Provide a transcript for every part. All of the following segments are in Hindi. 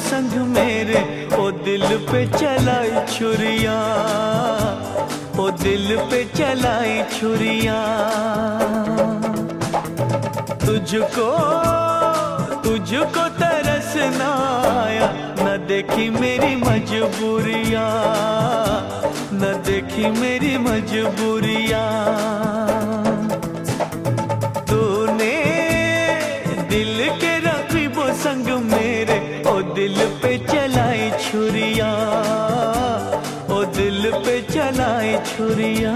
संग मेरे, ओ दिल पे चलाई छुरिया, ओ दिल पे चलाई छुरिया। तुझको तुझको तरस न आया, न देखी मेरी मजबूरियाँ, न देखी मेरी मजबूरियाँ। तूने दिल के रकीबों संग मेरे, ओ दिल पे चलाई छुरिया, ओ दिल पे चलाई छुरिया।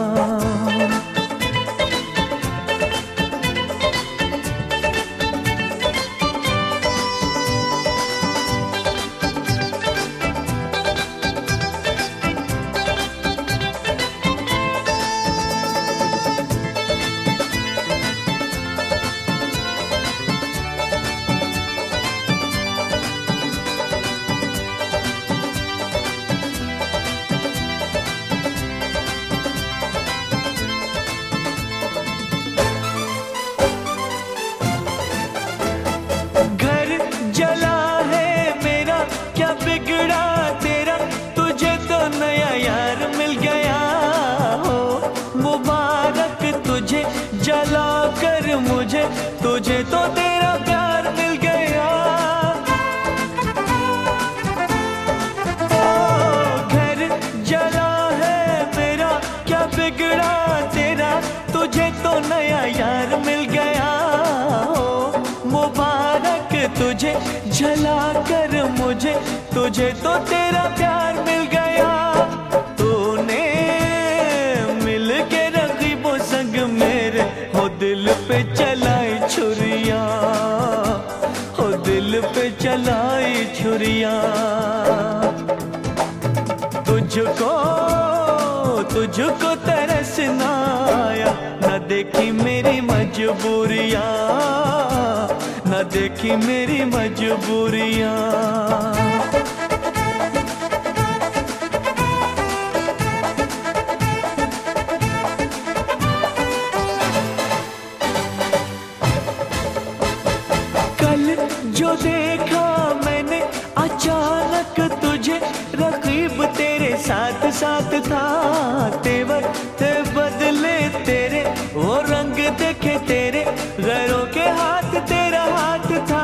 जला कर मुझे, तुझे तो तेरा प्यार मिल गया। ओ घर जला है मेरा, क्या बिगड़ा तेरा, तुझे तो नया यार मिल गया। ओ मुबारक तुझे, जला कर मुझे, तुझे तो तेरा प्यार मिल गया। तूने मिल के रकीबों संग मेरे, हो दिल पे चलाई छुरिया, हो दिल पे चलाई छुरिया। तुझको तुझको तरस न आया, न देखी मेरी मजबूरियाँ, न देखी मेरी मजबूरियाँ। जो देखा मैंने अचानक तुझे, रकीब तेरे साथ साथ था। तेवर थे बदले तेरे, वो रंग देखे तेरे, गैरों के हाथ तेरा हाथ था।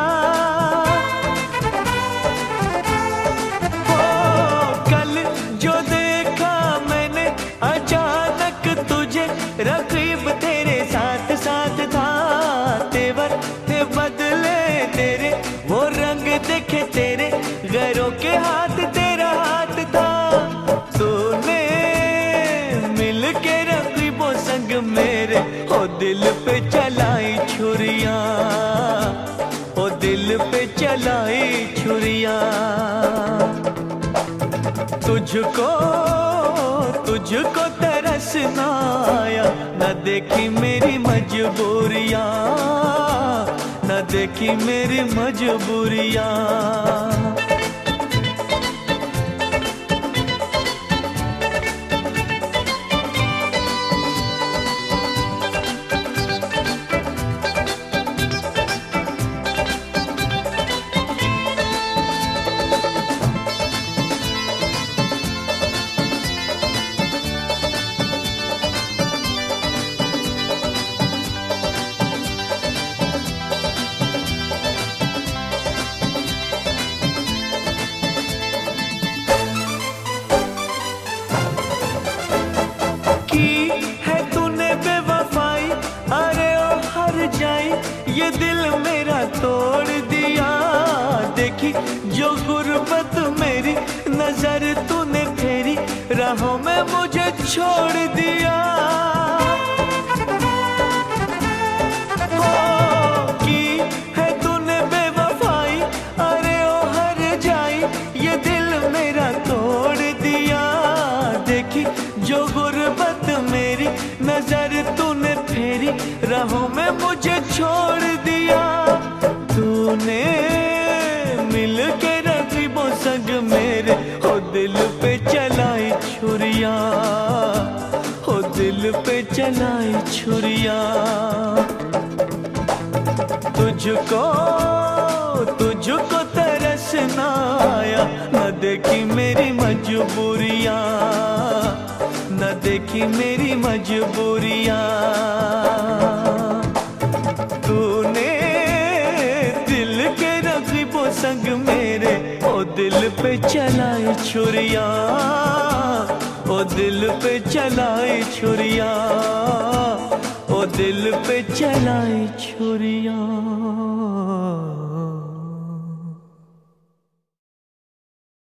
ओ कल जो देखा मैंने अचानक तुझे, रकीब तेरे साथ साथ था। तेवर थे बदले तेरे, वो रंग देखे तेरे, गैरों के हाथ तेरा हाथ था। तूने मिल के रकीबों संग मेरे, ओ दिल पे चलाई छुरिया, ओ दिल पे चलाई छुरिया। तुझको तुझको तरस न आया, न देखी मेरी मजबूरियाँ, न देखी मेरी मजबूरियाँ। ये दिल मेरा तोड़ दिया, देखी जो गुर्बत मेरी, नजर तूने फेरी, राहों में मुझे छोड़ दिया। ओ की है तूने बेवफाई, अरे ओ हर जाई, ये दिल मेरा तोड़ दिया। देखी जो गुर्बत मेरी, नजर तूने फेरी, राहों में मुझे छोड़ दिया। तूने मिल के रकीबों संग मेरे, हो दिल पे चलाई छुरिया, हो दिल पे चलाई छुरिया। तुझको तुझको तरस न देखी मेरी मजबूरियां, न देखी मेरी मजबूरियां। तूने दिल के रकीबों संग मेरे ओ दिल पे चलाई छुरियां, ओ दिल पे चलाई छुरियां, ओ दिल पे चलाई छुरियां।